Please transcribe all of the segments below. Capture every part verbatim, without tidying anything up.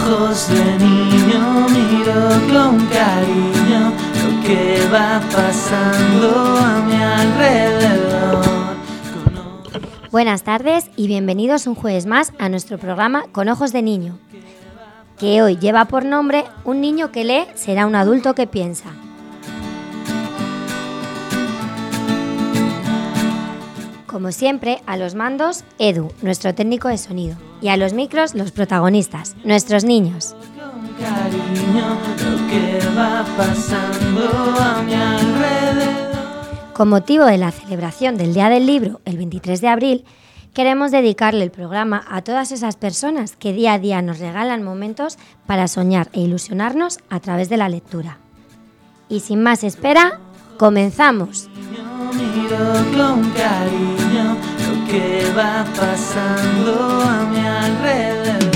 ojos de niño miro con cariño lo que va pasando a mi alrededor. Buenas tardes y bienvenidos un jueves más a nuestro programa Con ojos de niño, que hoy lleva por nombre Un niño que lee será un adulto que piensa. Como siempre, a los mandos, Edu, nuestro técnico de sonido, y a los micros, los protagonistas, nuestros niños. Con cariño lo que va pasando a mi alrededor. Con motivo de la celebración del Día del Libro, el veintitrés de abril, queremos dedicarle el programa a todas esas personas que día a día nos regalan momentos para soñar e ilusionarnos a través de la lectura. Y sin más espera, comenzamos. Miro con cariño lo que va pasando a mi alrededor.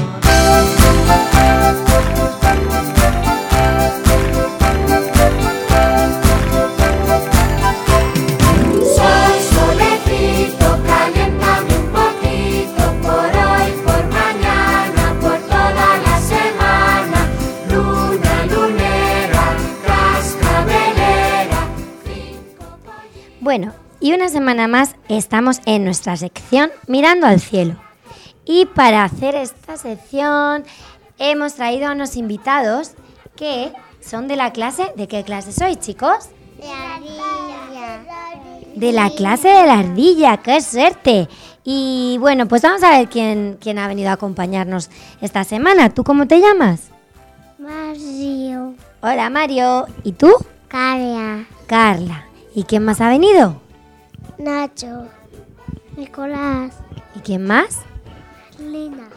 Soy solecito, caliéntame un poquito, por hoy, por mañana, por toda la semana. Luna, lunera, cascabelera. Bueno, y una semana más estamos en nuestra sección Mirando al cielo. Y para hacer esta sección hemos traído a unos invitados que son de la clase... ¿De qué clase sois, chicos? De ardilla. De la clase de la ardilla, ¡qué suerte! Y bueno, pues vamos a ver quién, quién ha venido a acompañarnos esta semana. ¿Tú cómo te llamas? Mario. Hola, Mario. ¿Y tú? Carla. Carla. ¿Y quién más ha venido? Nacho. Nicolás. ¿Y quién más? Lina.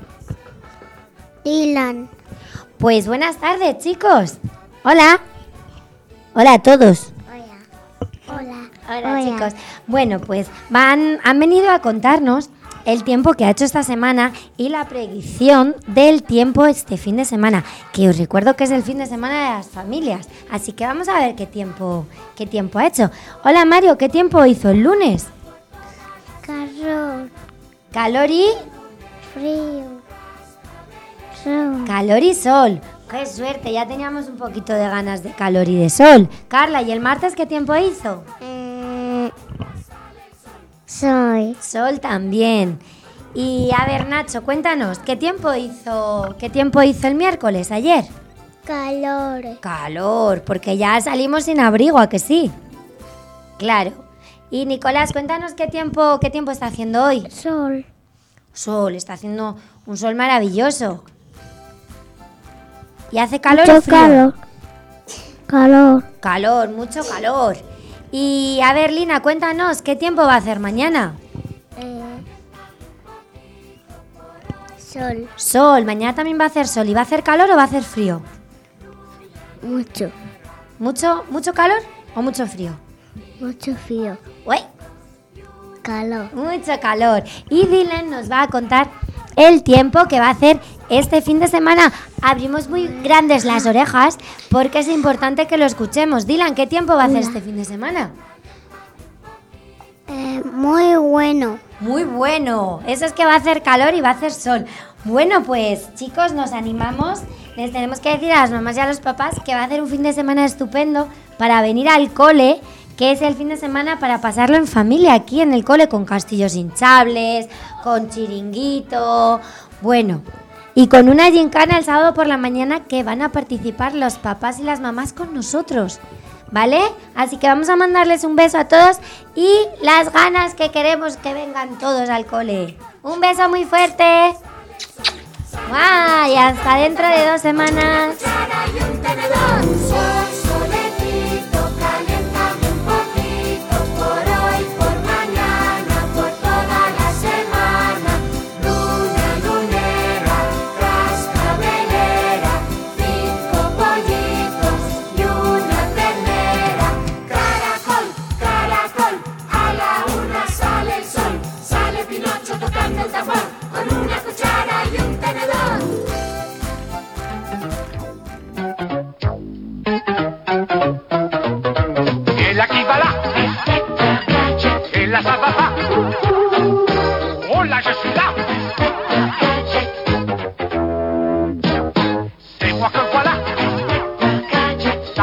Dylan. Pues buenas tardes, chicos. Hola. Hola a todos. Hola. Hola. Hola, chicos. Bueno, pues van, han venido a contarnos el tiempo que ha hecho esta semana y la predicción del tiempo este fin de semana, que os recuerdo que es el fin de semana de las familias, así que vamos a ver qué tiempo, qué tiempo ha hecho. Hola, Mario, ¿qué tiempo hizo el lunes? Calor. Calor y... Frío. Sol. Calor y sol. ¡Qué suerte! Ya teníamos un poquito de ganas de calor y de sol. Carla, ¿y el martes qué tiempo hizo? Eh, soy. Sol también. Y a ver, Nacho, cuéntanos, ¿qué tiempo hizo, qué tiempo hizo el miércoles, ayer? Calor. Calor, porque ya salimos sin abrigo, ¿a que sí? Claro. Y Nicolás, cuéntanos qué tiempo, qué tiempo está haciendo hoy. Sol. Sol, está haciendo un sol maravilloso. ¿Y hace calor Mucho o frío? calor. Calor. Calor, mucho calor. Y a ver, Lina, cuéntanos, ¿qué tiempo va a hacer mañana? Eh, sol. Sol, mañana también va a hacer sol. ¿Y va a hacer calor o va a hacer frío? Mucho. ¿Mucho, mucho calor o mucho frío? Mucho frío. ¡Uy! Calor. Mucho calor. Y Dylan nos va a contar el tiempo que va a hacer este fin de semana. Abrimos muy grandes las orejas porque es importante que lo escuchemos. Dylan, ¿qué tiempo va a hacer este fin de semana? Eh, muy bueno. Muy bueno. Eso es que va a hacer calor y va a hacer sol. Bueno, pues chicos, nos animamos. Les tenemos que decir a las mamás y a los papás que va a hacer un fin de semana estupendo para venir al cole, que es el fin de semana para pasarlo en familia aquí en el cole, con castillos hinchables, con chiringuito, bueno, y con una gincana el sábado por la mañana que van a participar los papás y las mamás con nosotros, ¿vale? Así que vamos a mandarles un beso a todos y las ganas que queremos que vengan todos al cole. Un beso muy fuerte. ¡Guau! Y hasta dentro de dos semanas. Con una cuchara y un tenedor.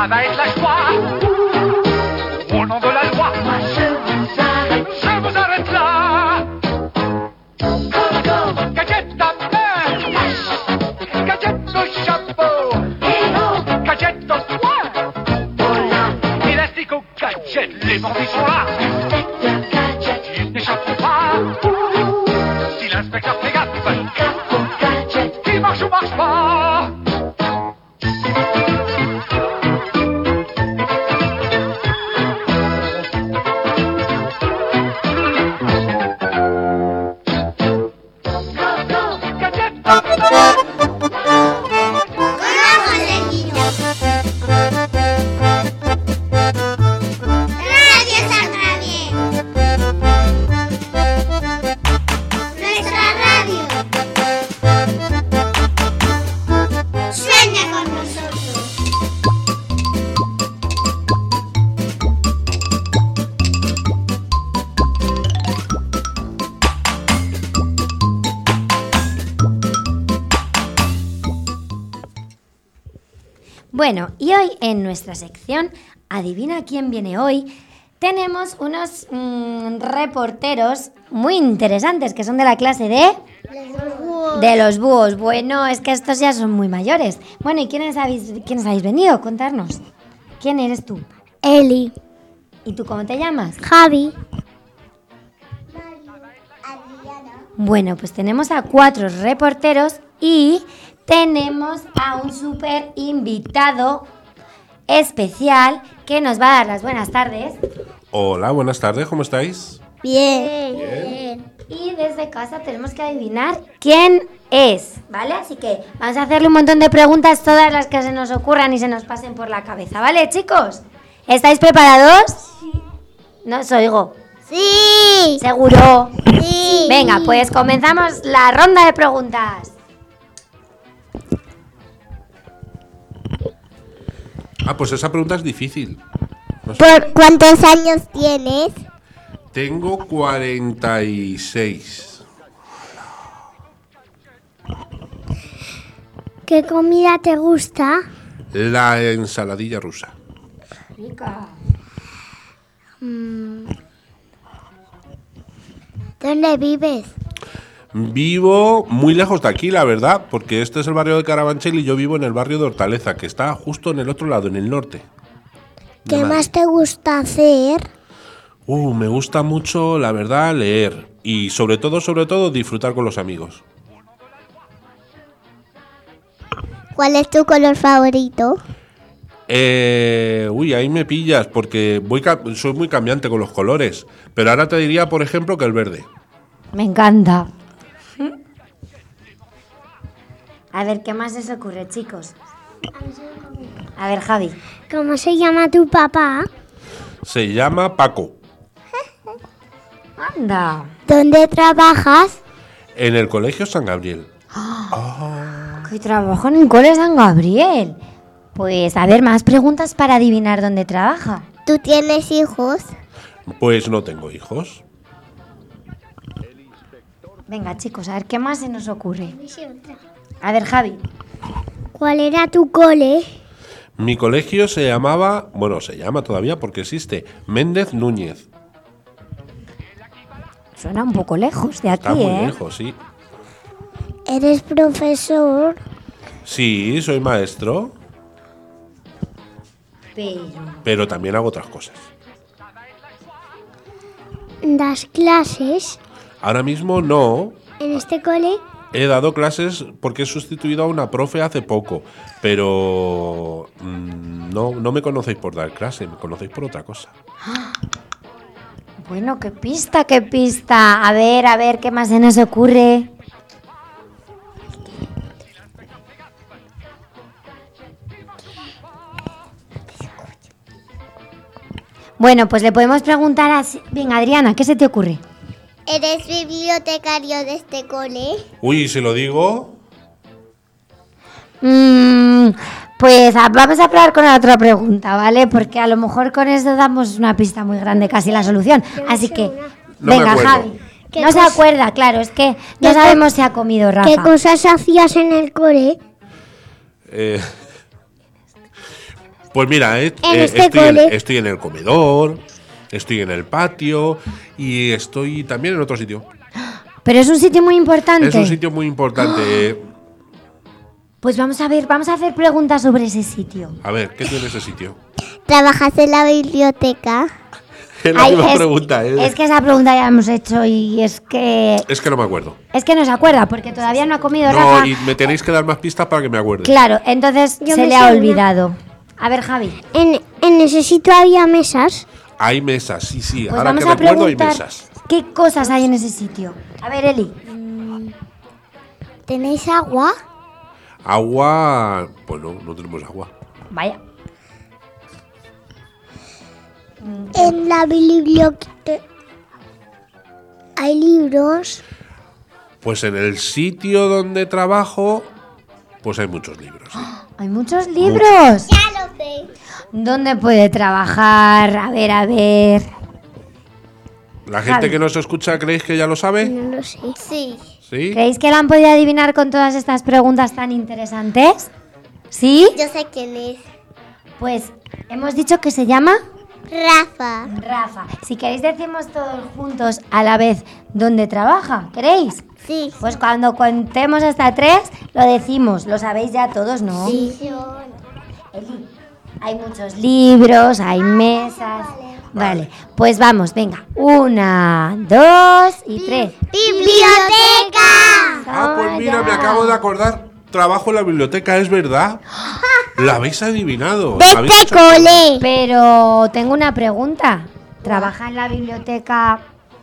ça va être la joie. Au nom de la loi, moi je vous arrête, je vous arrête là. Coco, gadget ta main, gadget au chapeau, gadget au poing, élastique au gadget, les bandits sont là. Ils n'échapperont pas. Si l'inspecteur fait gaffe, il marche ou marche pas. Bueno, y hoy en nuestra sección Adivina quién viene hoy, tenemos unos mmm, reporteros muy interesantes que son de la clase de... Los búhos. De los búhos. Bueno, es que estos ya son muy mayores. Bueno, ¿y quiénes habéis, quiénes habéis venido? Contarnos. ¿Quién eres tú? Eli. ¿Y tú cómo te llamas? Javi. Bueno, pues tenemos a cuatro reporteros y tenemos a un súper invitado especial que nos va a dar las buenas tardes. Hola, buenas tardes, ¿cómo estáis? Bien. Bien. Y desde casa tenemos que adivinar quién es, ¿vale? Así que vamos a hacerle un montón de preguntas, todas las que se nos ocurran y se nos pasen por la cabeza, ¿vale, chicos? ¿Estáis preparados? Sí. No os oigo. Sí. ¿Seguro? Sí. Venga, pues comenzamos la ronda de preguntas. Ah, pues esa pregunta es difícil. No sé. ¿Por cuántos años tienes? Tengo cuarenta y seis. ¿Qué comida te gusta? La ensaladilla rusa. Rica. ¿Dónde vives? Vivo muy lejos de aquí, la verdad, porque este es el barrio de Carabanchel y yo vivo en el barrio de Hortaleza, que está justo en el otro lado, en el norte. ¿Qué De más te gusta hacer? Uh, me gusta mucho, la verdad, leer y sobre todo, sobre todo, disfrutar con los amigos. ¿Cuál es tu color favorito? Eh, uy, ahí me pillas porque voy ca- soy muy cambiante con los colores, pero ahora te diría, por ejemplo, que el verde. Me encanta. A ver, ¿qué más les ocurre, chicos? A ver, Javi. ¿Cómo se llama tu papá? Se llama Paco. Anda. ¿Dónde trabajas? En el colegio San Gabriel. Que trabajo en el cole San Gabriel. Pues, a ver, más preguntas para adivinar dónde trabaja. ¿Tú tienes hijos? Pues no tengo hijos. Venga, chicos, a ver, ¿qué más se nos ocurre? A ver, Javi. ¿Cuál era tu cole? Mi colegio se llamaba, bueno, se llama todavía porque existe, Méndez Núñez. Suena un poco lejos de aquí, Está muy ¿eh? lejos, sí. ¿Eres profesor? Sí, soy maestro, Pero... pero también hago otras cosas. ¿Das clases Ahora mismo no. en este cole? He dado clases porque he sustituido a una profe hace poco, pero mm, no, no me conocéis por dar clase, me conocéis por otra cosa. Bueno, qué pista, qué pista. A ver, a ver, ¿qué más se nos ocurre? Bueno, pues le podemos preguntar a... Venga, Adriana, ¿qué se te ocurre? ¿Eres bibliotecario de este cole? Uy, si lo digo... Mm, pues a- vamos a probar con otra pregunta, ¿vale? Porque a lo mejor con eso damos una pista muy grande, casi la solución. Así que, No me venga, acuerdo. Javi. ¿Qué No se cos- acuerda, claro, es que no ¿Qué sabemos si ha comido Rafa. ¿Qué cosas hacías en el cole? Eh, Pues mira, eh, En eh, este estoy, en, cole. estoy en el comedor, estoy en el patio y estoy también en otro sitio. Pero es un sitio muy importante. Es un sitio muy importante. Pues vamos a ver, vamos a hacer preguntas sobre ese sitio. A ver, ¿qué tiene ese sitio? ¿Trabajas en la biblioteca? Es la Ay, misma es, pregunta, ¿eh? es que esa pregunta ya la hemos hecho y es que Es que no me acuerdo. es que no se acuerda porque todavía no ha comido No, Rafa. y me tenéis que dar más pistas para que me acuerde. Claro, entonces Yo se me le sé ha una. olvidado. A ver, Javi. En, en ese sitio había mesas. Hay mesas, sí, sí. Pues Ahora vamos que me a acuerdo, hay preguntar mesas. qué cosas hay en ese sitio. A ver, Eli. ¿Tenéis agua? Agua. Pues no, no tenemos agua. Vaya. En la biblioteca hay libros. Pues en el sitio donde trabajo, pues hay muchos libros. sí. Hay muchos libros. Ya lo sé. ¿Dónde puede trabajar? A ver, a ver. ¿La gente Javi. que nos escucha creéis que ya lo sabe? No lo sé. Sí. ¿Sí? ¿Creéis que la han podido adivinar con todas estas preguntas tan interesantes? ¿Sí? Yo sé quién es. Pues hemos dicho que se llama Rafa. Rafa. Si queréis decimos todos juntos a la vez dónde trabaja, ¿queréis? Sí. Pues cuando contemos hasta tres, lo decimos. Lo sabéis ya todos, ¿no? Sí. Eli, hay muchos libros, hay mesas. Vale, pues vamos, venga. Una, dos y tres. ¡Biblioteca! Ah, pues Toma mira, ya. me acabo de acordar. Trabajo en la biblioteca, es verdad. La habéis adivinado. De Habéis este hecho- cole. Pero tengo una pregunta. ¿Trabaja en la biblioteca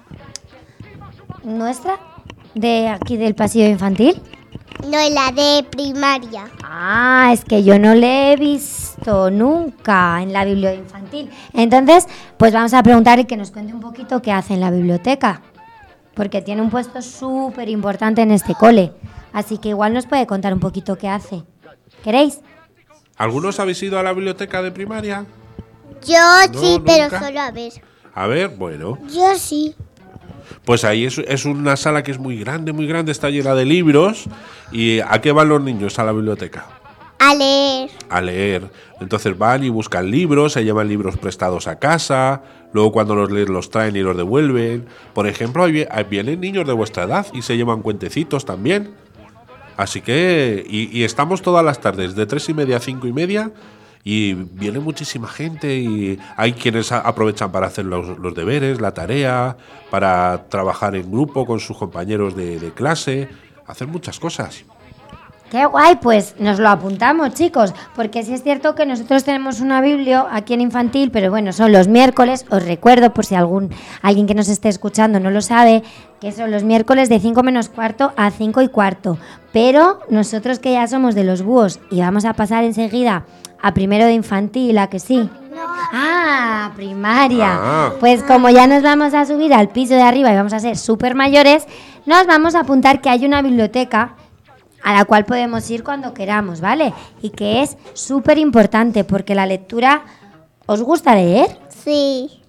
nuestra? ¿De aquí del pasillo infantil? No, en la de primaria. Ah, es que yo no le he visto nunca en la biblioteca infantil. Entonces, pues vamos a preguntarle que nos cuente un poquito qué hace en la biblioteca. Porque tiene un puesto súper importante en este cole. Así que igual nos puede contar un poquito qué hace. ¿Queréis? ¿Algunos habéis ido a la biblioteca de primaria? Yo No, sí, pero nunca. solo a ver. A ver, bueno. Yo sí. Pues ahí es, es una sala que es muy grande, muy grande, está llena de libros. ¿Y a qué van los niños a la biblioteca? A leer. A leer. Entonces van y buscan libros, se llevan libros prestados a casa, luego cuando los leen los traen y los devuelven. Por ejemplo, ahí vi- ahí vienen niños de vuestra edad y se llevan cuentecitos también. Así que, y, y estamos todas las tardes, de tres y media a cinco y media, y viene muchísima gente y hay quienes a- aprovechan para hacer los, los deberes, la tarea, para trabajar en grupo con sus compañeros de, de clase, hacer muchas cosas. Qué guay, pues nos lo apuntamos, chicos, porque sí es cierto que nosotros tenemos una biblio aquí en infantil, pero bueno, son los miércoles, os recuerdo por si algún alguien que nos esté escuchando no lo sabe, que son los miércoles de cinco menos cuarto a cinco y cuarto, pero nosotros que ya somos de los búhos y vamos a pasar enseguida a primero de infantil, ¿a que sí? Ah, primaria. Ah. Pues como ya nos vamos a subir al piso de arriba y vamos a ser súper mayores, nos vamos a apuntar que hay una biblioteca a la cual podemos ir cuando queramos, ¿vale? Y que es súper importante porque la lectura... ¿Os gusta leer? Sí.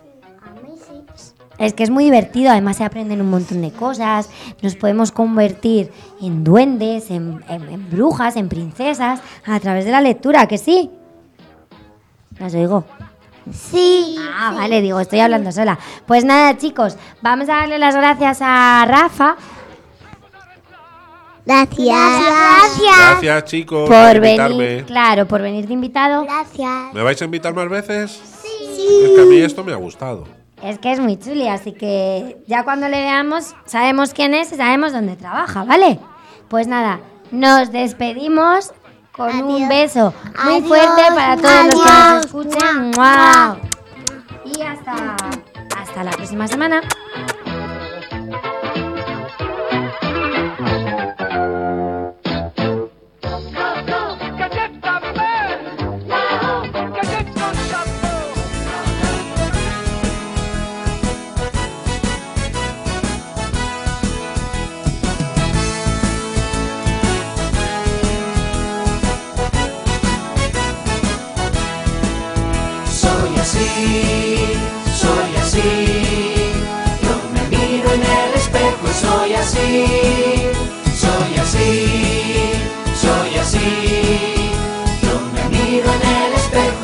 Es que es muy divertido, además se aprenden un montón de cosas, nos podemos convertir en duendes, en, en- en brujas, en princesas, a través de la lectura, ¿que sí? Las oigo. Sí. Ah, vale, digo, estoy hablando sola. Pues nada, chicos, vamos a darle las gracias a Rafa Gracias. Gracias. Gracias, chicos, por invitarme. venir, claro, por venir de invitado. Gracias. ¿Me vais a invitar más veces? Sí. Es que a mí esto me ha gustado. Es que es muy chuli, así que ya cuando le veamos sabemos quién es y sabemos dónde trabaja, ¿vale? Pues nada, nos despedimos con un Adiós. beso muy Adiós. fuerte para todos los que nos Adiós. escuchen. Mua. ¡Mua! Y hasta, hasta la próxima semana. Galleta bebé, galleta sabor. Soy así, soy así. Yo me miro en el espejo y soy así. Soy así, soy así. Yo me miro en el espejo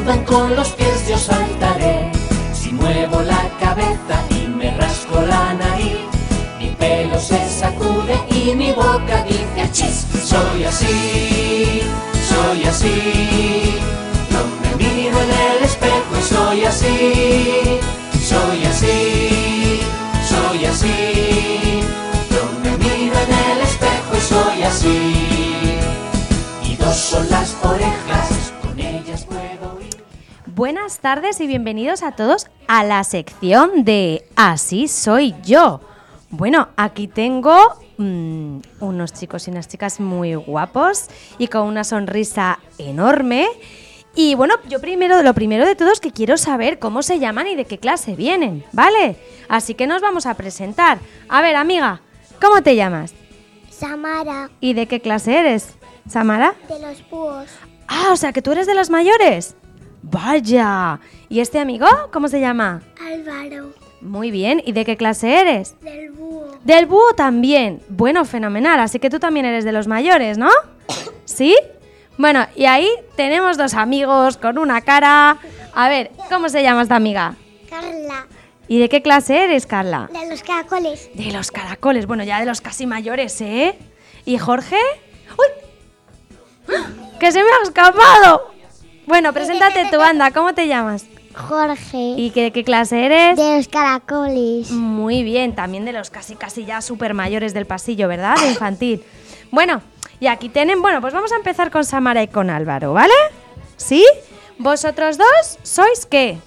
saludan con los pies yo saltaré. Si muevo la cabeza y me rasco la nariz, mi pelo se sacude y mi boca dice achis. Soy así, soy así, yo me miro en el espejo y soy así, soy así, soy así, yo me miro en el espejo y soy así. Y dos son las orejas, con ellas puedo oír. Buenas tardes y bienvenidos a todos a la sección de Así soy yo. Bueno, aquí tengo mmm, unos chicos y unas chicas muy guapos y con una sonrisa enorme. Y bueno, yo primero, lo primero de todo es que quiero saber cómo se llaman y de qué clase vienen, ¿vale? Así que nos vamos a presentar. A ver, amiga, ¿cómo te llamas? Samara, ¿Y de qué clase eres, Samara? de los búhos. Ah, o sea que tú eres de las mayores. Vaya. ¿Y este amigo cómo se llama? Álvaro, Muy bien. ¿Y de qué clase eres? del búho. Del búho también. Bueno, fenomenal. Así que tú también eres de los mayores, ¿no? ¿Sí? Bueno, y ahí tenemos dos amigos con una cara. A ver, ¿cómo se llama esta amiga? Carla, ¿Y de qué clase eres, Carla? de los caracoles. De los caracoles. Bueno, ya de los casi mayores, ¿eh? ¿Y Jorge? ¡Uy! ¡Que se me ha escapado! Bueno, preséntate tu anda. ¿Cómo te llamas? Jorge, ¿Y qué, de qué clase eres? de los caracoles. Muy bien, también de los casi casi ya súper mayores del pasillo, ¿verdad? De infantil. Bueno, y aquí tienen, bueno, pues vamos a empezar con Samara y con Álvaro, ¿vale? ¿Sí? ¿Vosotros dos sois qué?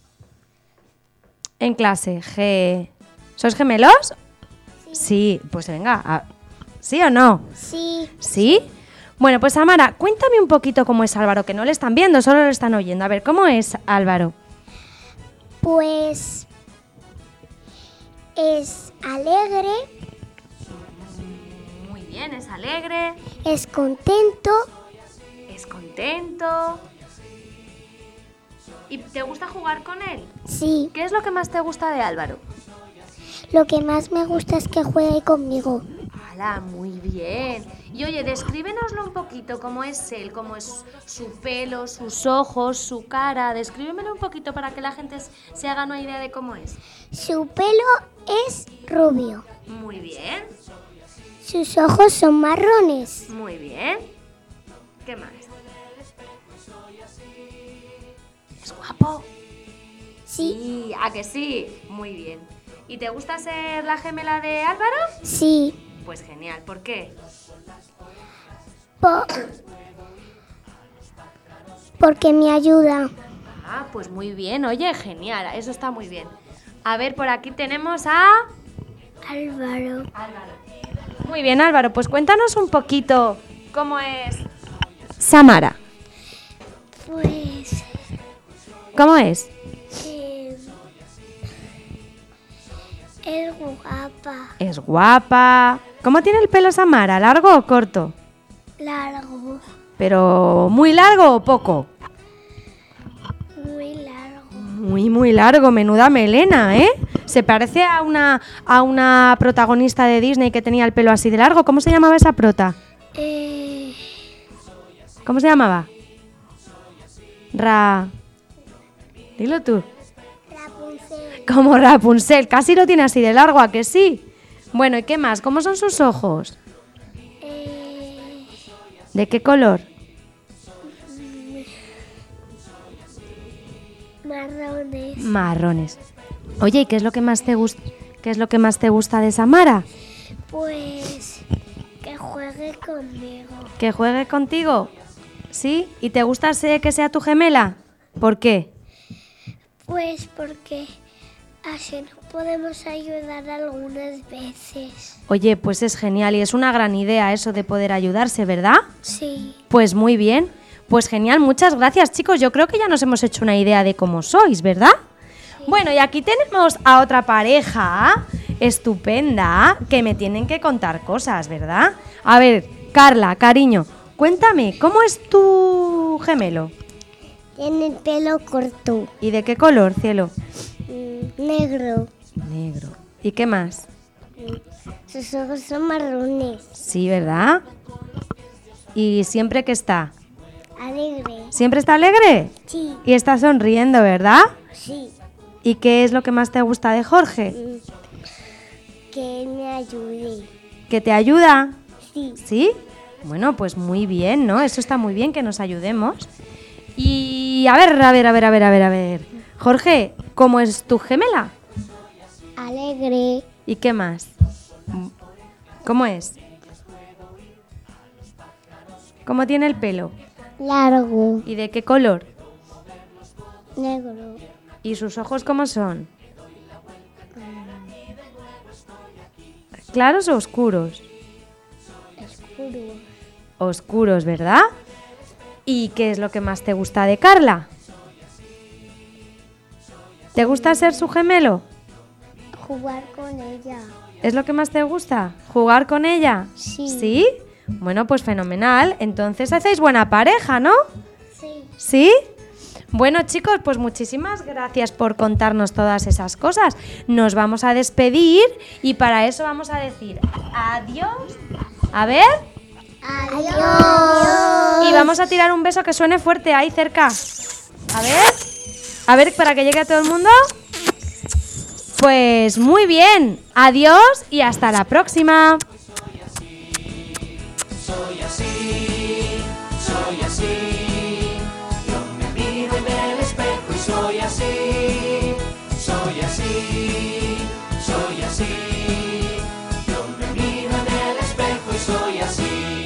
En clase, G... ¿Sois gemelos? Sí, sí, pues venga, a- ¿sí o no? Sí, ¿Sí? Bueno, pues Samara, cuéntame un poquito cómo es Álvaro, que no le están viendo, solo lo están oyendo. A ver, ¿cómo es Álvaro? pues es alegre, Muy bien, es alegre, es contento, es contento. ¿Y te gusta jugar con él? sí. ¿Qué es lo que más te gusta de Álvaro? Lo que más me gusta es que juegue conmigo. ¡Hala, muy bien! Y oye, descríbenoslo un poquito, cómo es él, cómo es su pelo, sus ojos, su cara. Descríbemelo un poquito para que la gente s- se haga una idea de cómo es. Su pelo es rubio, Muy bien, sus ojos son marrones. muy bien. ¿Qué más? ¿Es guapo? Sí, Sí, ¿a que sí? Muy bien. ¿Y te gusta ser la gemela de Álvaro? sí. Pues genial, ¿por qué? Po- porque me ayuda. Ah, pues muy bien, oye, genial, eso está muy bien. A ver, por aquí tenemos a... Álvaro, Álvaro. Muy bien, Álvaro, pues cuéntanos un poquito cómo es Samara. pues ¿Cómo es? eh, es guapa, Es guapa. ¿Cómo tiene el pelo Samara? ¿Largo o corto? largo, ¿Pero muy largo o poco? muy largo. Muy, muy largo, menuda melena, ¿eh? Se parece a una, a una protagonista de Disney que tenía el pelo así de largo. ¿Cómo se llamaba esa prota? Eh, ¿Cómo se llamaba? Ra... Dilo tú. Rapunzel, Como Rapunzel, casi lo tiene así de largo, ¿a que sí? Bueno, ¿y qué más? ¿Cómo son sus ojos? eh, ¿De qué color? marrones, Marrones. Oye, ¿y qué es lo que más te gusta? ¿Qué es lo que más te gusta de Samara? pues que juegue conmigo. ¿Que juegue contigo? ¿Sí? ¿Y te gusta se- que sea tu gemela? ¿Por qué? Pues porque así nos podemos ayudar algunas veces. Oye, pues es genial y es una gran idea eso de poder ayudarse, ¿verdad? Sí, Pues muy bien. Pues genial, muchas gracias, chicos. Yo creo que ya nos hemos hecho una idea de cómo sois, ¿verdad? Bueno, y aquí tenemos a otra pareja estupenda que me tienen que contar cosas, ¿verdad? A ver, Carla, cariño, cuéntame, ¿cómo es tu gemelo? tiene el pelo corto, ¿Y de qué color, cielo? mm, negro. Negro. ¿Y qué más? Sus ojos son marrones. Sí, ¿verdad? ¿Y siempre que está? Alegre. ¿Siempre está alegre? Sí, Y está sonriendo, ¿verdad? sí. ¿Y qué es lo que más te gusta de Jorge? Que él me ayude. ¿Que te ayuda? Sí. ¿Sí? Bueno, pues muy bien, ¿no? Eso está muy bien que nos ayudemos. Y a ver, a ver, a ver, a ver, a ver, a ver. Jorge, ¿cómo es tu gemela? Alegre. ¿Y qué más? ¿Cómo es? ¿Cómo tiene el pelo? Largo. ¿Y de qué color? Negro. ¿Y sus ojos cómo son? ¿Claros o oscuros? Oscuro. Oscuros, ¿verdad? ¿Y qué es lo que más te gusta de Carla? ¿Te gusta ser su gemelo? Jugar con ella. ¿Es lo que más te gusta? ¿Jugar con ella? Sí. ¿Sí? Bueno, pues fenomenal. Entonces hacéis buena pareja, ¿no? Sí. ¿Sí? Bueno, chicos, pues muchísimas gracias por contarnos todas esas cosas. Nos vamos a despedir y para eso vamos a decir adiós. A ver. Adiós. Y vamos a tirar un beso que suene fuerte ahí cerca. A ver. A ver, para que llegue a todo el mundo. Pues muy bien. Adiós y hasta la próxima. Soy así, soy así. Yo me miro en el espejo y soy así, soy así, soy así. Yo me miro en el espejo y soy así.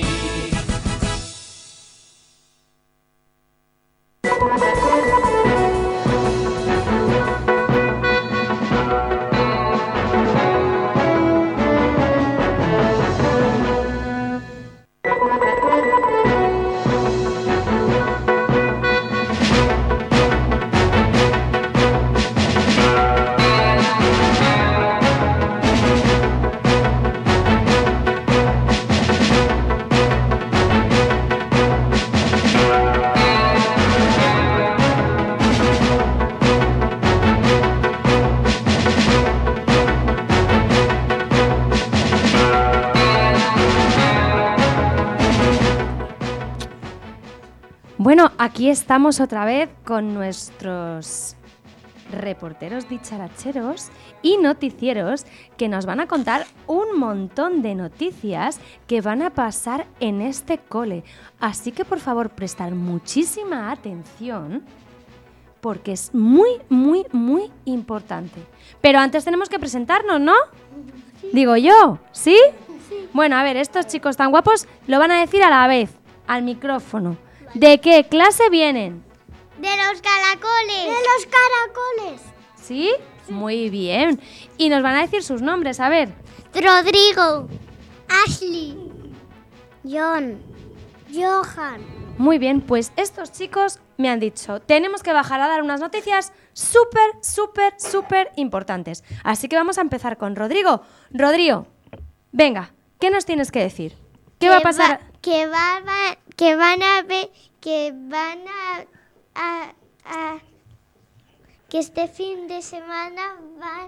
Bueno, aquí estamos otra vez con nuestros reporteros dicharacheros y noticieros que nos van a contar un montón de noticias que van a pasar en este cole. Así que por favor prestar muchísima atención porque es muy, muy, muy importante. Pero antes tenemos que presentarnos, ¿no? Digo yo, ¿sí? Sí. Bueno, a ver, estos chicos tan guapos lo van a decir a la vez, al micrófono. ¿De qué clase vienen? De los caracoles. De los caracoles. ¿Sí? Sí. Muy bien. Y nos van a decir sus nombres, a ver. Rodrigo. Ashley. John. Johan. Muy bien, pues estos chicos me han dicho, tenemos que bajar a dar unas noticias súper, súper, súper importantes. Así que vamos a empezar con Rodrigo. Rodrigo, venga, ¿qué nos tienes que decir? ¿Qué que va a pasar? Va, que, va, va, que van a ver, que van a, a, a que este fin de semana va,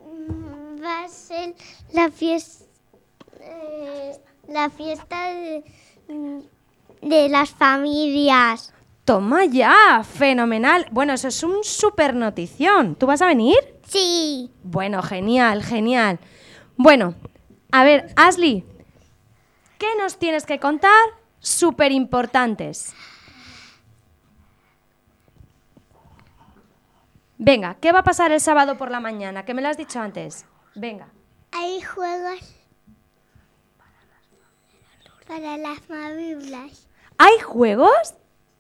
va a ser la fiesta, eh, la fiesta de, de las familias. Toma ya, fenomenal. Bueno, eso es un súper notición. ¿Tú vas a venir? Sí. Bueno, genial, genial. Bueno, a ver, Ashley, ¿qué nos tienes que contar? Súper importantes. Venga, ¿qué va a pasar el sábado por la mañana? Que me lo has dicho antes. Venga. Hay juegos para las familias. ¿Hay juegos?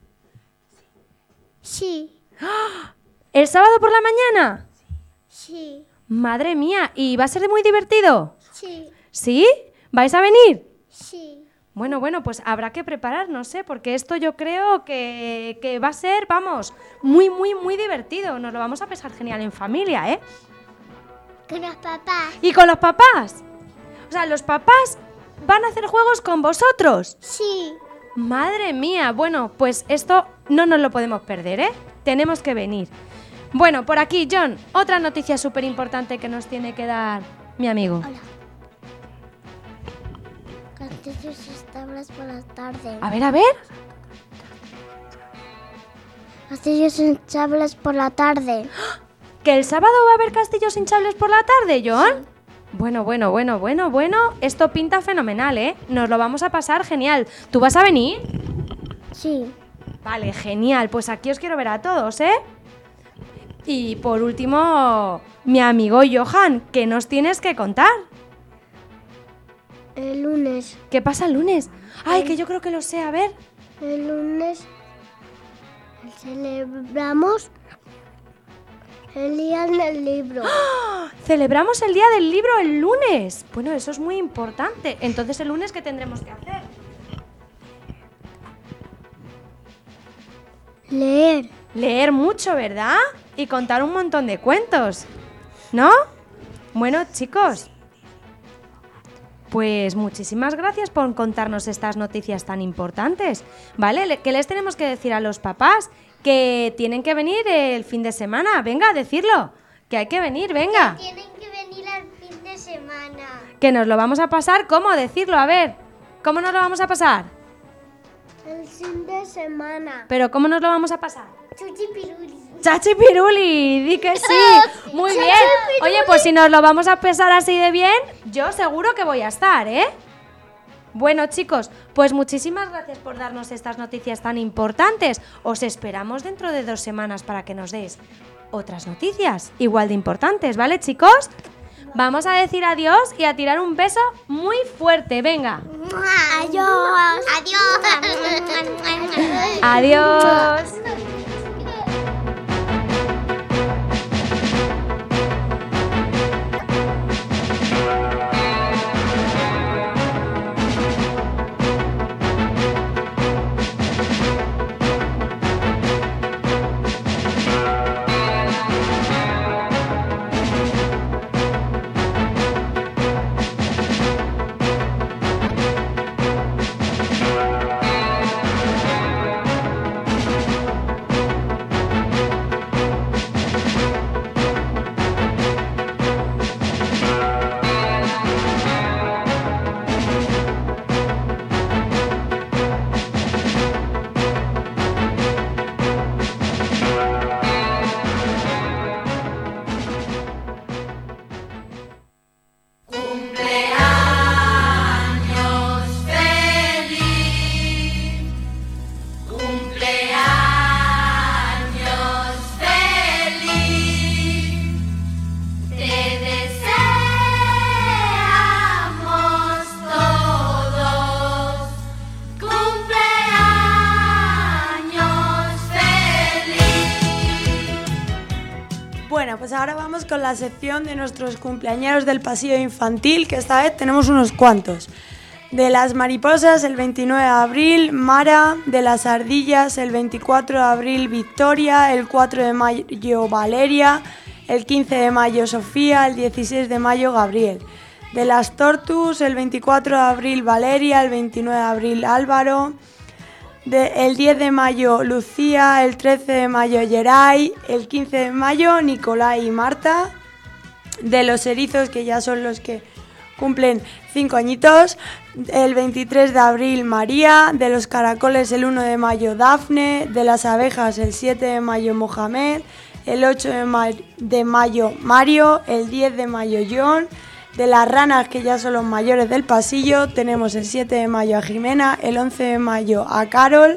Sí. ¿El sábado por la mañana? Sí. Madre mía, ¿y va a ser muy divertido? Sí. ¿Sí? ¿Vais a venir? Sí. Bueno, bueno, pues habrá que prepararnos, ¿eh? Porque esto yo creo que, que va a ser, vamos, muy, muy, muy divertido. Nos lo vamos a pasar genial en familia, ¿eh? Con los papás. ¿Y con los papás? O sea, los papás van a hacer juegos con vosotros. Sí. Madre mía, bueno, pues esto no nos lo podemos perder, ¿eh? Tenemos que venir. Bueno, por aquí, John, otra noticia súper importante que nos tiene que dar mi amigo. Hola. Canciones estables por las tardes. A ver, a ver. Castillos hinchables por la tarde. ¿Que el sábado va a haber castillos hinchables por la tarde, John? Sí. Bueno, bueno, bueno, bueno, bueno. Esto pinta fenomenal, ¿eh? Nos lo vamos a pasar genial. ¿Tú vas a venir? Sí. Vale, genial. Pues aquí os quiero ver a todos, ¿eh? Y por último, mi amigo Johan, ¿qué nos tienes que contar? El lunes. ¿Qué pasa el lunes? Ay, que yo creo que lo sé, a ver. El lunes celebramos el día del libro. ¡Oh! Celebramos el día del libro el lunes. Bueno, eso es muy importante. Entonces, ¿el lunes qué tendremos que hacer? Leer. Leer mucho, ¿verdad? Y contar un montón de cuentos, ¿no? Bueno, chicos, pues muchísimas gracias por contarnos estas noticias tan importantes, ¿vale? ¿Qué les tenemos que decir a los papás? Que tienen que venir el fin de semana. Venga, decirlo. Que hay que venir, venga. Que tienen que venir al fin de semana. Que nos lo vamos a pasar. ¿Cómo? Decirlo, a ver. ¿Cómo nos lo vamos a pasar? El fin de semana. ¿Pero cómo nos lo vamos a pasar? Chuchipiruli. ¡Chachi Piruli! ¡Di que sí! ¡Muy bien! Oye, pues si nos lo vamos a pasar así de bien, yo seguro que voy a estar, ¿eh? Bueno, chicos, pues muchísimas gracias por darnos estas noticias tan importantes. Os esperamos dentro de dos semanas para que nos deis otras noticias igual de importantes, ¿vale, chicos? Vamos a decir adiós y a tirar un beso muy fuerte, venga. Adiós. Adiós. Adiós. Pues ahora vamos con la sección de nuestros cumpleañeros del pasillo infantil, que esta vez tenemos unos cuantos. De las mariposas el veintinueve de abril, Mara. De las ardillas el veinticuatro de abril, Victoria. El cuatro de mayo, Valeria. El quince de mayo, Sofía. El dieciséis de mayo, Gabriel. De las tortus el veinticuatro de abril, Valeria. El veintinueve de abril, Álvaro. De, el diez de mayo, Lucía. El trece de mayo, Geray. El quince de mayo, Nicolai y Marta. De los erizos, que ya son los que cumplen cinco añitos, el veintitrés de abril, María. De los caracoles, el uno de mayo, Dafne. De las abejas, el siete de mayo, Mohamed. El ocho de, ma- de mayo, Mario. El diez de mayo, John. De las ranas, que ya son los mayores del pasillo, tenemos el siete de mayo a Jimena, el once de mayo a Carol,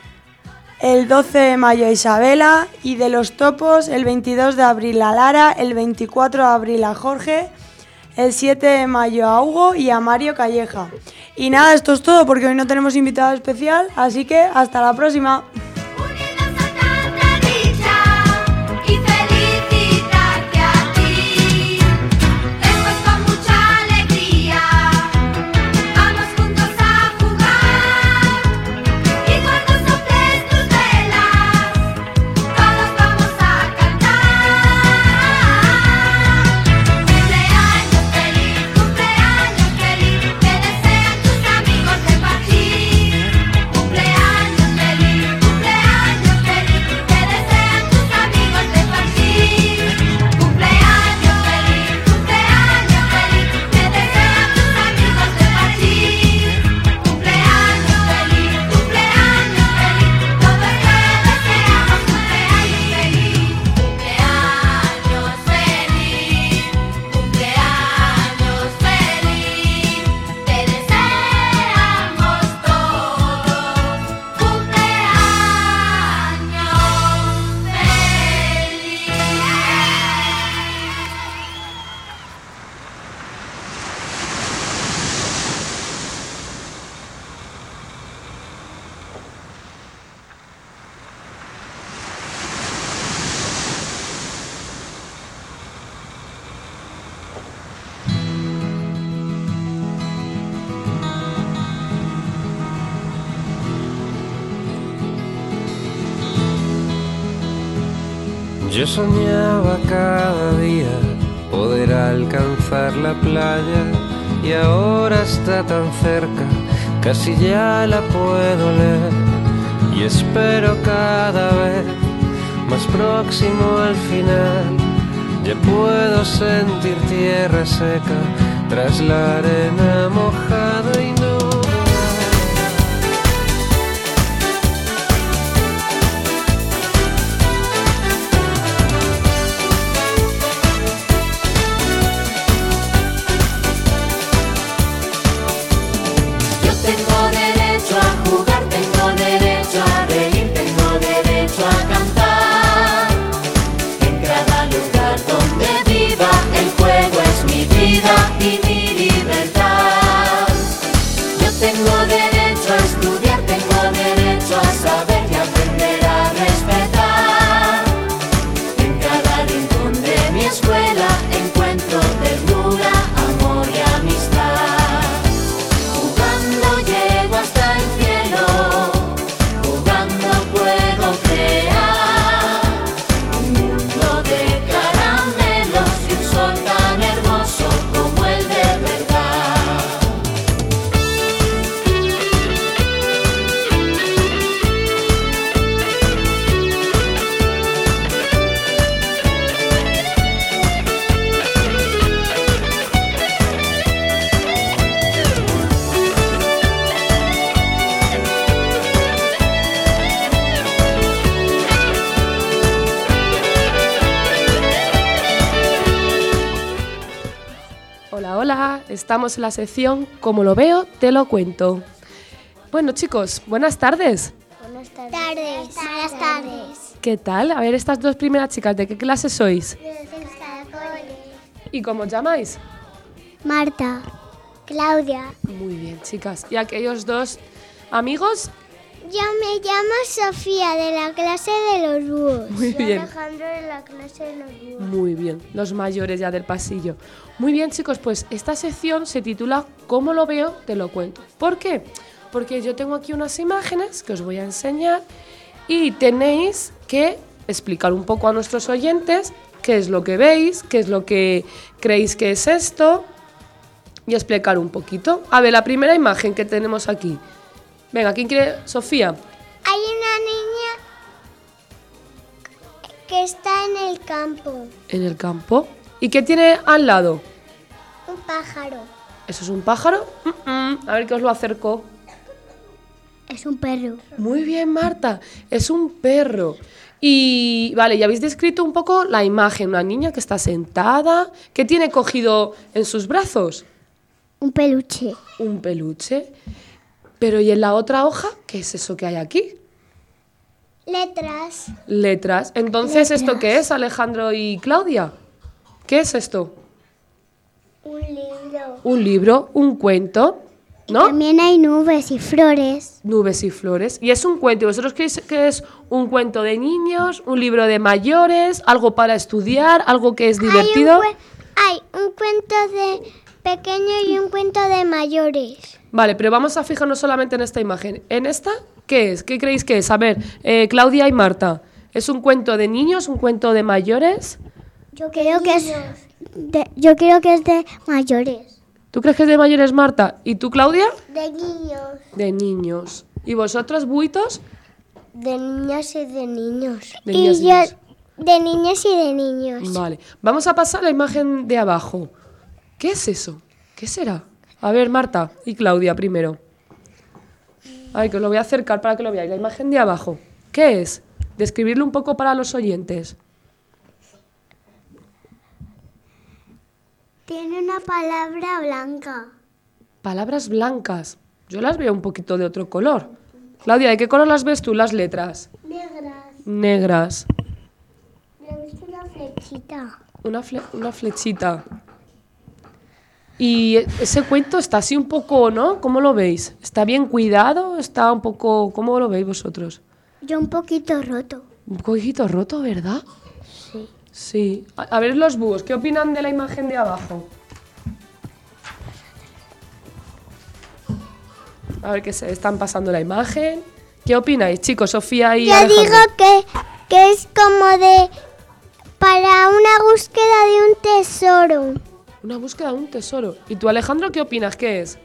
el doce de mayo a Isabela, y de los topos, el veintidós de abril a Lara, el veinticuatro de abril a Jorge, el siete de mayo a Hugo y a Mario Calleja. Y nada, esto es todo porque hoy no tenemos invitado especial, así que hasta la próxima. Cumpleaños feliz, Yo soñaba cada día poder alcanzar la playa y ahora está tan cerca, casi ya la puedo leer y espero cada vez más próximo al final. Ya puedo sentir tierra seca tras la arena mojada y no. Y mi libertad. Yo tengo derecho a estudiar, tengo derecho a saber y aprender a respetar. En cada rincón de mi escuela encuentro ternura, amor y amistad. Jugando llego hasta el cielo, jugando puedo crear un mundo de caramelos y un sol tan hermoso como el de verdad. Hola, hola, estamos en la sección Como lo veo, te lo cuento. Bueno, chicos, buenas tardes. Buenas tardes. tardes. Buenas tardes. ¿Qué tal? A ver, estas dos primeras chicas, ¿de qué clase sois? ¿Y cómo os llamáis? Marta. Claudia. Muy bien, chicas. ¿Y aquellos dos amigos? Yo me llamo Sofía, de la clase de los búhos. Muy y bien. Alejandro, de la clase de los búhos. Muy bien, los mayores ya del pasillo. Muy bien, chicos, pues esta sección se titula ¿Cómo lo veo? Te lo cuento. ¿Por qué? Porque yo tengo aquí unas imágenes que os voy a enseñar y tenéis que explicar un poco a nuestros oyentes qué es lo que veis, qué es lo que creéis que es esto y explicar un poquito. A ver, la primera imagen que tenemos aquí. Venga, ¿quién quiere? Sofía. Hay una niña que está en el campo. En el campo. ¿Y qué tiene al lado? Un pájaro. ¿Eso es un pájaro? Mm-mm. A ver que os lo acerco. Es un perro. Muy bien, Marta. Es un perro. Y vale, ya habéis descrito un poco la imagen. Una niña que está sentada. ¿Qué tiene cogido en sus brazos? Un peluche. Un peluche. Pero ¿y en la otra hoja? ¿Qué es eso que hay aquí? Letras. Letras. Entonces, Letras. ¿esto qué es, Alejandro y Claudia? ¿Qué es esto? Un libro. Un libro, un cuento, ¿no? También hay nubes y flores. Nubes y flores. Y es un cuento. ¿Y vosotros creéis que es un cuento de niños, un libro de mayores, algo para estudiar, algo que es divertido? Hay un, hay un cuento de pequeño y un cuento de mayores. Vale, pero vamos a fijarnos solamente en esta imagen. ¿En esta qué es? ¿Qué creéis que es? A ver, eh, Claudia y Marta. ¿Es un cuento de niños, un cuento de mayores? Yo creo que es de, yo creo que es de mayores. ¿Tú crees que es de mayores, Marta? ¿Y tú, Claudia? De niños. De niños. ¿Y vosotros, buitos? De niñas y de niños. De niñas y y yo niños. de niños y de niños. Vale. Vamos a pasar a la imagen de abajo. ¿Qué es eso? ¿Qué será? A ver, Marta y Claudia primero. A ver, que os lo voy a acercar para que lo veáis. La imagen de abajo. ¿Qué es? Describirlo un poco para los oyentes. Tiene una palabra blanca. Palabras blancas. Yo las veo un poquito de otro color. Claudia, ¿de qué color las ves tú, las letras? Negras. Negras. Le he visto una flechita. Una, fle- una flechita. Y ese cuento está así un poco, ¿no? ¿Cómo lo veis? ¿Está bien cuidado? ¿Está un poco... ¿Cómo lo veis vosotros? Yo un poquito roto. Un poquito roto, ¿verdad? Sí. Sí. A, a ver los búhos, ¿qué opinan de la imagen de abajo? A ver que se están pasando la imagen. ¿Qué opináis, chicos? Sofía y Yo Alejandro. digo que, que es como de Era una búsqueda de un tesoro. Una búsqueda de un tesoro. ¿Y tú, Alejandro, qué opinas? ¿Qué es?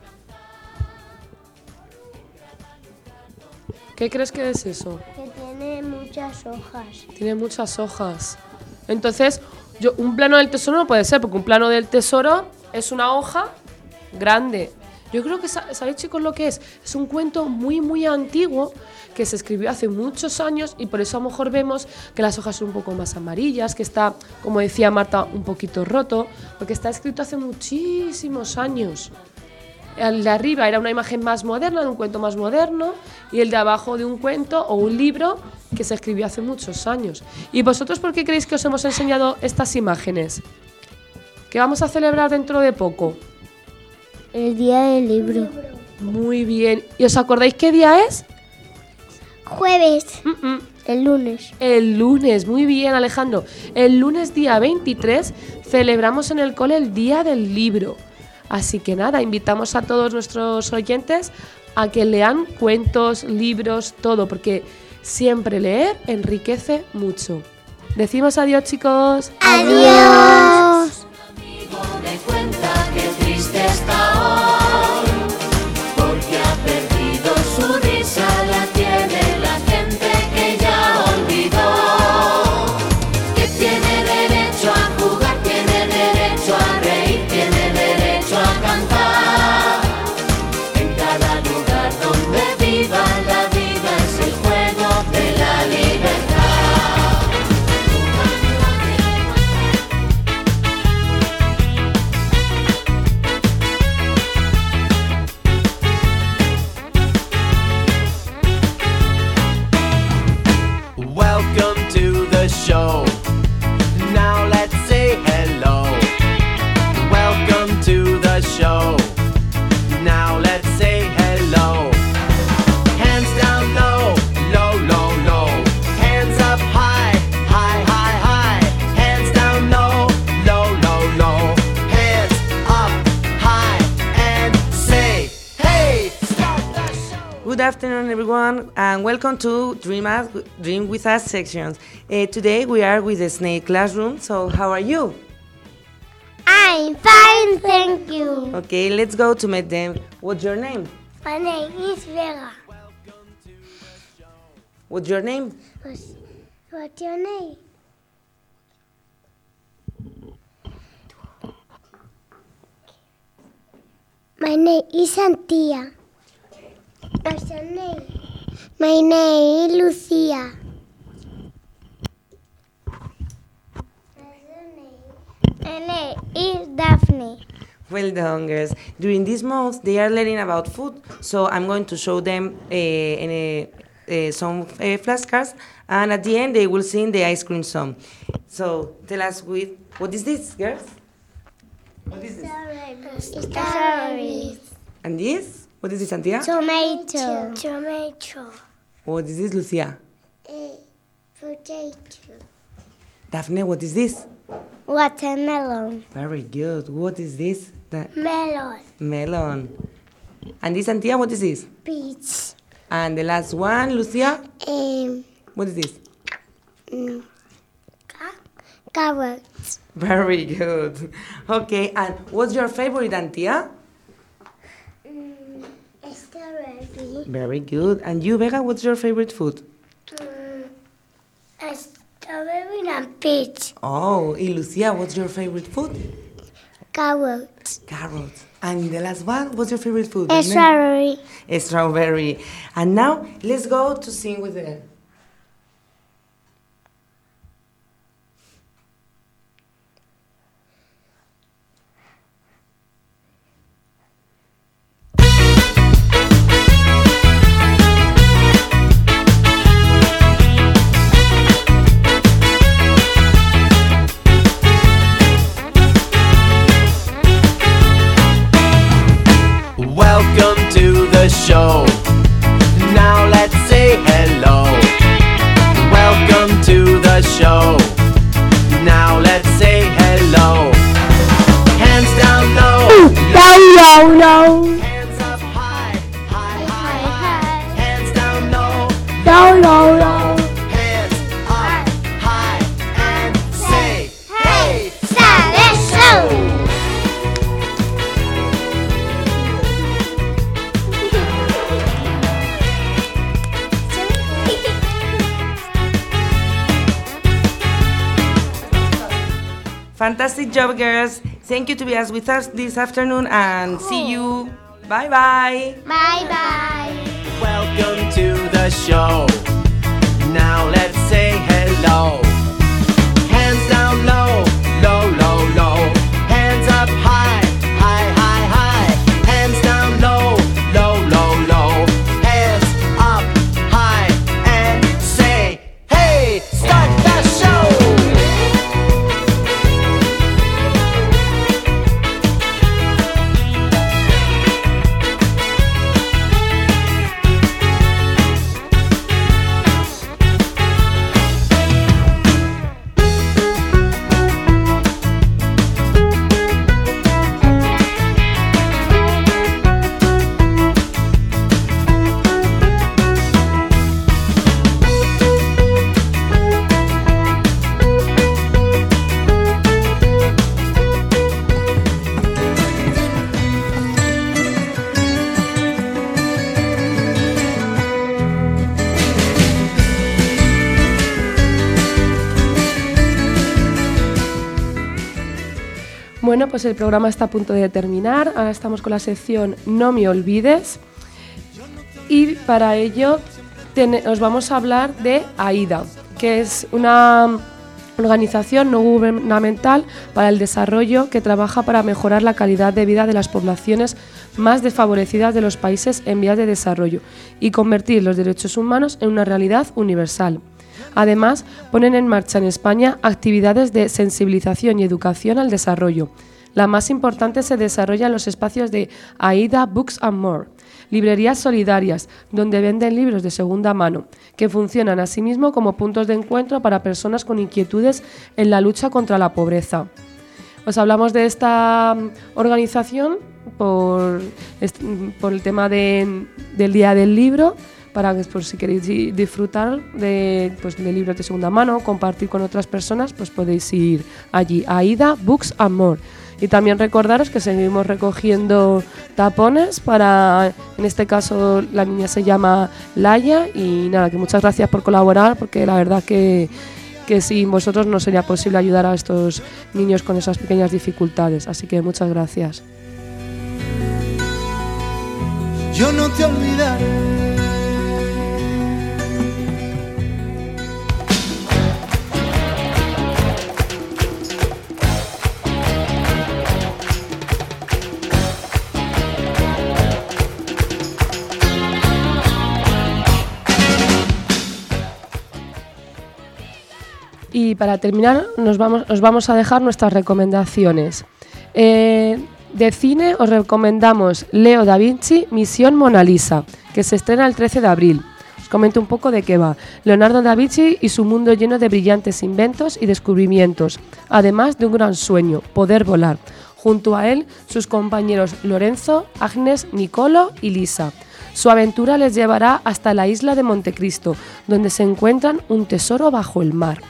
¿Qué crees que es eso? Que tiene muchas hojas. Tiene muchas hojas. Entonces, yo, un plano del tesoro no puede ser, porque un plano del tesoro es una hoja grande. Yo creo que, ¿sabéis, chicos, lo que es? Es un cuento muy, muy antiguo que se escribió hace muchos años y por eso a lo mejor vemos que las hojas son un poco más amarillas, que está, como decía Marta, un poquito roto, porque está escrito hace muchísimos años. El de arriba era una imagen más moderna, de un cuento más moderno, y el de abajo de un cuento o un libro que se escribió hace muchos años. ¿Y vosotros por qué creéis que os hemos enseñado estas imágenes? ¿Qué vamos a celebrar dentro de poco? El día del libro. Muy bien. ¿Y os acordáis qué día es? Jueves. Mm-mm. El lunes. El lunes, muy bien, Alejandro. El lunes día veintitrés celebramos en el cole el Día del Libro. Así que nada, invitamos a todos nuestros oyentes a que lean cuentos, libros, todo, porque siempre leer enriquece mucho. Decimos adiós, chicos. Adiós. Me cuenta que triste está hoy, porque ha perdido su risa, la tiene la gente que ya olvidó, que tiene derecho a jugar, tiene derecho a reír, tiene derecho a cantar. En cada lugar donde viva, la vida es el juego de la libertad. Welcome to the show. Now let's say hello. Welcome to the show. Now let's say hello. Hands down low, low, low, low. Hands up high, high, high, high. Hands down low, low, low, low. Hands up high and say, hey, stop the show. Good afternoon, everyone, and welcome to Dream, Us, Dream With Us sections. Uh, today we are with the Snake Classroom, so how are you? I'm fine, thank you. Okay, let's go to meet them. What's your name? My name is Vega. What's your name? What's, what's your name? My name is Santia. What's your name? My name is Lucia. My name is Daphne. Well done, girls. During this month, they are learning about food, so I'm going to show them uh, in a, uh, some uh, flashcards, and at the end, they will sing the ice cream song. So tell us, with what is this, girls? What is this? Strawberries. And this? What is this, Santiago? Tomato. Tomato. What is this, Lucia? Potato. Daphne, what is this? Watermelon. Very good. What is this? The Melon. melon. And this, Santiago, what is this? Peach. And the last one, Lucia? Um, What is this? mm, carrot. Very good. Okay, and what's your favorite, Antia? Mm, strawberry. Very good. And you, Vega, what's your favorite food? Mm, a strawberry and peach. Oh, y Lucia, what's your favorite food? Carrot. Carrots. And the last one, what's your favorite food? A strawberry. A strawberry. And now, let's go to sing with them. Welcome to the show. Now let's say hello. Welcome to the show. Now let's say hello. Hands down low. Low, low, low. Hands up high. High, high, high. Hands down low. Low, low, low. Hands up high and Fantastic job, girls. Thank you to be with us this afternoon and see you. Bye bye. Bye bye. Welcome to the show. Now let's say hello. Hands down low, low, low, low. Hands up high, high, high, high. Hands down low, low, low, low. Hands up high and say, hey, start the show. Bueno, pues el programa está a punto de terminar. Ahora estamos con la sección No me olvides. Y para ello ten- os vamos a hablar de AIDA, que es una organización no gubernamental para el desarrollo que trabaja para mejorar la calidad de vida de las poblaciones más desfavorecidas de los países en vías de desarrollo y convertir los derechos humanos en una realidad universal. Además, ponen en marcha en España actividades de sensibilización y educación al desarrollo. La más importante se desarrolla en los espacios de AIDA Books and More, librerías solidarias, donde venden libros de segunda mano, que funcionan asimismo como puntos de encuentro para personas con inquietudes en la lucha contra la pobreza. Os hablamos de esta organización por, por el tema de, del Día del Libro, para que por si queréis disfrutar de, pues, de libros de segunda mano, compartir con otras personas, pues podéis ir allí, a AIDA Books and More. Y también recordaros que seguimos recogiendo tapones para, en este caso la niña se llama Laia, y nada, que muchas gracias por colaborar, porque la verdad que, que sin vosotros no sería posible ayudar a estos niños con esas pequeñas dificultades, así que muchas gracias. Yo no te olvidaré. Y para terminar, nos vamos, os vamos a dejar nuestras recomendaciones. Eh, de cine os recomendamos Leo da Vinci, Misión Mona Lisa, que se estrena el trece de abril. Os comento un poco de qué va. Leonardo da Vinci y su mundo lleno de brillantes inventos y descubrimientos, además de un gran sueño, poder volar. Junto a él, sus compañeros Lorenzo, Agnes, Nicolo y Lisa. Su aventura les llevará hasta la isla de Montecristo, donde se encuentran un tesoro bajo el mar.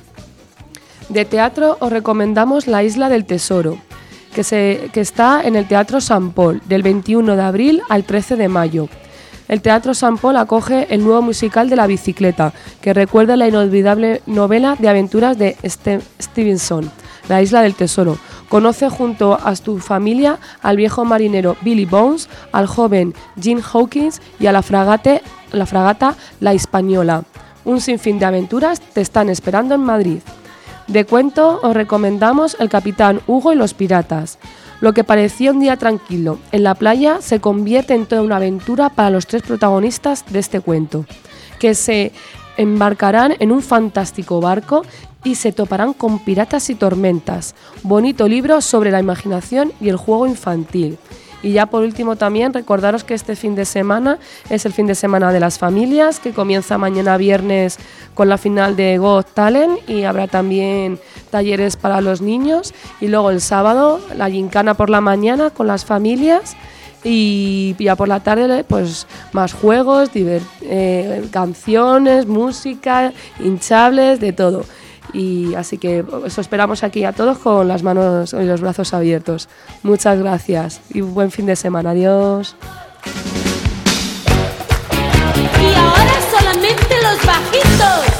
De teatro os recomendamos La Isla del Tesoro, que, se, que está en el Teatro San Paul, del veintiuno de abril al trece de mayo. El Teatro San Paul acoge el nuevo musical de La Bicicleta, que recuerda la inolvidable novela de aventuras de Ste- Stevenson, La Isla del Tesoro. Conoce junto a su familia al viejo marinero Billy Bones, al joven Jim Hawkins y a la, fragate, la fragata La Hispaniola. Un sinfín de aventuras te están esperando en Madrid. De cuento os recomendamos El Capitán Hugo y los Piratas. Lo que parecía un día tranquilo en la playa se convierte en toda una aventura para los tres protagonistas de este cuento, que se embarcarán en un fantástico barco y se toparán con piratas y tormentas. Bonito libro sobre la imaginación y el juego infantil. Y ya por último también recordaros que este fin de semana es el fin de semana de las familias, que comienza mañana viernes con la final de Got Talent, y habrá también talleres para los niños, y luego el sábado la gincana por la mañana con las familias, y ya por la tarde pues más juegos, divert- eh, canciones, música, hinchables, de todo. Y así que os esperamos aquí a todos con las manos y los brazos abiertos. Muchas gracias y un buen fin de semana. Adiós. Y ahora solamente los bajitos.